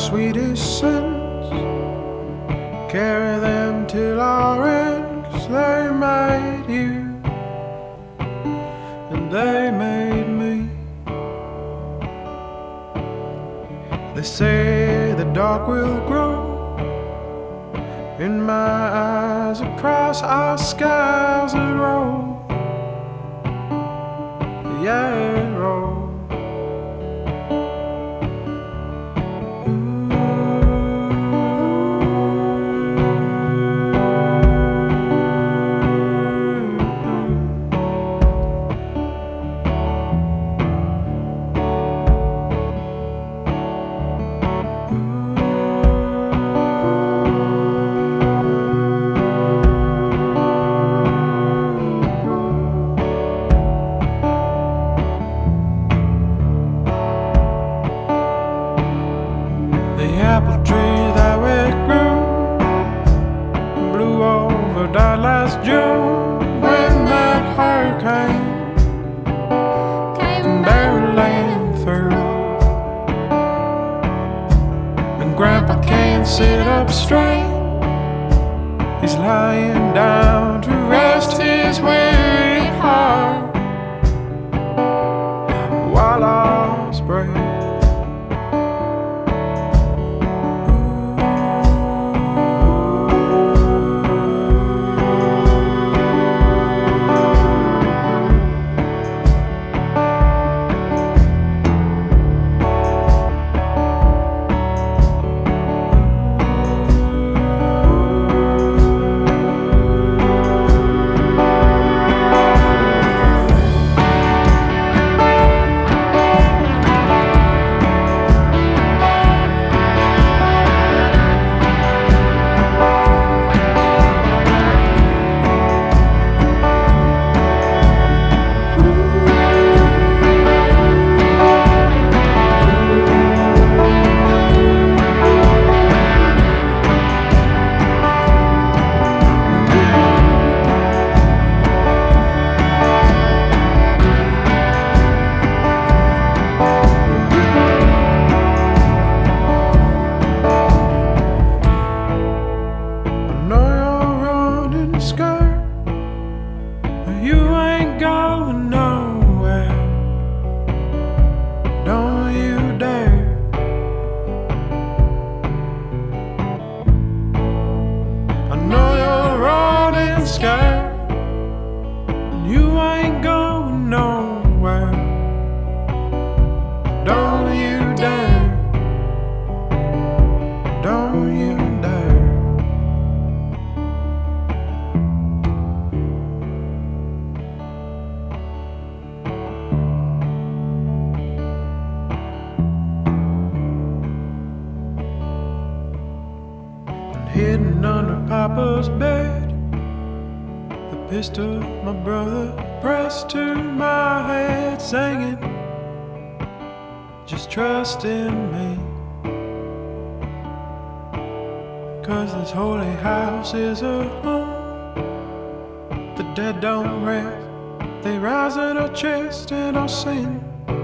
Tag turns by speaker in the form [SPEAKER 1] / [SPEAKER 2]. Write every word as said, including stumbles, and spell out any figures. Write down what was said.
[SPEAKER 1] sweetest sins, carry them till our end, 'cause they made you and they made me. They say the dark will grow in my eyes, across our skies that roll, yeah, roll. Apple tree that we grew blew over, died last June when that hurricane came barreling through. And Grandpa can't sit up straight, he's lying down to rest his weary heart while ours break. You ain't going nowhere, don't you dare. I know you're running scared, and you ain't going nowhere, don't you dare, don't you dare. Hidden under Papa's bed, the pistol my brother pressed to my head, singing, just trust in me, 'cause this holy house is a home. The dead don't rest, they rise in our chest and our sin.